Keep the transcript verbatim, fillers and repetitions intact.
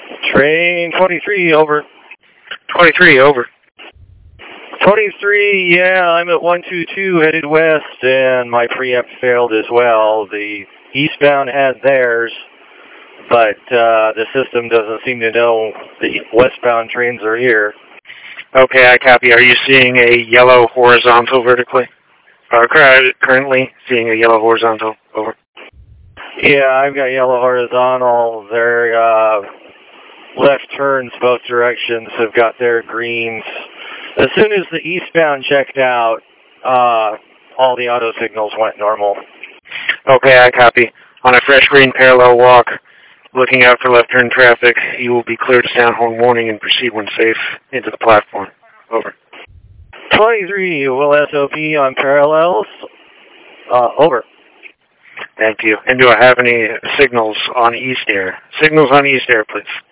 Train twenty-three, over. twenty-three, over. twenty-three, yeah, I'm at one two two headed west, and my preempt failed as well. The eastbound had theirs, but uh, the system doesn't seem to know the westbound trains are here. Okay, I copy. Are you seeing a yellow horizontal vertically? Or currently seeing a yellow horizontal, over. Yeah, I've got yellow horizontal. Their uh, left turns both directions have got their greens. As soon as the eastbound checked out, uh, all the auto signals went normal. Okay, I copy. On a fresh green parallel walk, looking out for left turn traffic, you will be clear to sound horn warning and proceed when safe into the platform. Over. twenty-three, will S O P on parallels. Uh, over. Thank you. And do I have any signals on East Air? Signals on East Air, please.